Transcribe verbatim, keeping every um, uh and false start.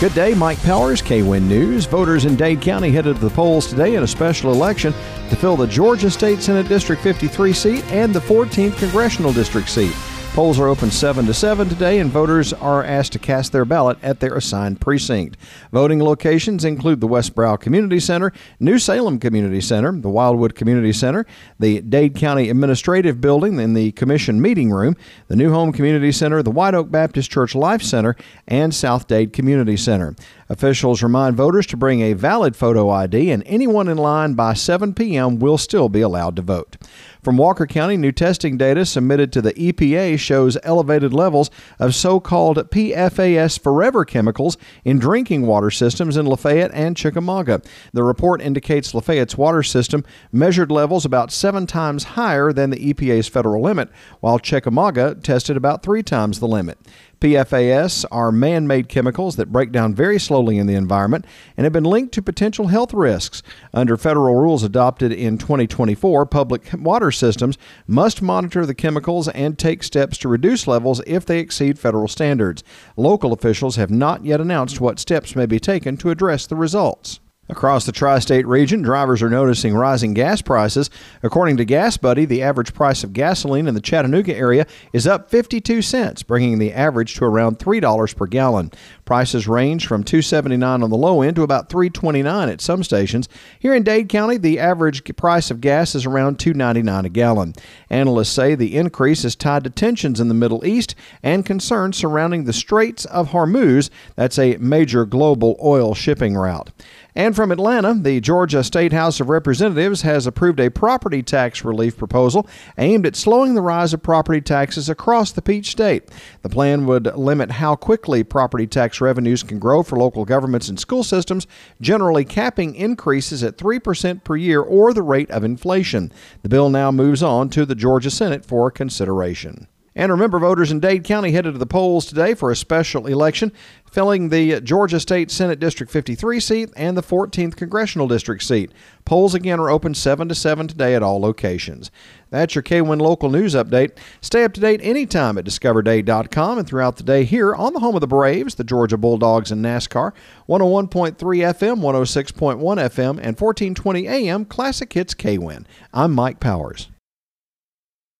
Good day, Mike Powers, K W I N News. Voters in Dade County headed to the polls today in a special election to fill the Georgia State Senate District fifty-three seat and the fourteenth Congressional District seat. Polls are open seven to seven today, and voters are asked to cast their ballot at their assigned precinct. Voting locations include the West Brow Community Center, New Salem Community Center, the Wildwood Community Center, the Dade County Administrative Building in the Commission Meeting Room, the New Home Community Center, the White Oak Baptist Church Life Center, and South Dade Community Center. Officials remind voters to bring a valid photo I D, and anyone in line by seven p.m. will still be allowed to vote. From Walker County, new testing data submitted to the E P A shows elevated levels of so-called P F A S forever chemicals in drinking water systems in Lafayette and Chickamauga. The report indicates Lafayette's water system measured levels about seven times higher than the E P A's federal limit, while Chickamauga tested about three times the limit. P F A S are man-made chemicals that break down very slowly in the environment and have been linked to potential health risks. Under federal rules adopted in twenty twenty-four, public water systems must monitor the chemicals and take steps to reduce levels if they exceed federal standards. Local officials have not yet announced what steps may be taken to address the results. Across the tri-state region, drivers are noticing rising gas prices. According to Gas Buddy, the average price of gasoline in the Chattanooga area is up fifty-two cents, bringing the average to around three dollars per gallon. Prices range from two dollars and seventy-nine cents on the low end to about three dollars and twenty-nine cents at some stations. Here in Dade County, the average price of gas is around two dollars and ninety-nine cents a gallon. Analysts say the increase is tied to tensions in the Middle East and concerns surrounding the Straits of Hormuz. That's a major global oil shipping route. And from Atlanta, the Georgia State House of Representatives has approved a property tax relief proposal aimed at slowing the rise of property taxes across the Peach State. The plan would limit how quickly property tax revenues can grow for local governments and school systems, generally capping increases at three percent per year or the rate of inflation. The bill now moves on to the Georgia Senate for consideration. And remember, voters in Dade County headed to the polls today for a special election, filling the Georgia State Senate District fifty-three seat and the fourteenth Congressional District seat. Polls again are open seven to seven today at all locations. That's your K W I N Local News Update. Stay up to date anytime at discover dade dot com and throughout the day here on the home of the Braves, the Georgia Bulldogs, and NASCAR, one oh one point three F M, one oh six point one F M, and fourteen twenty A M Classic Hits K W I N. I'm Mike Powers.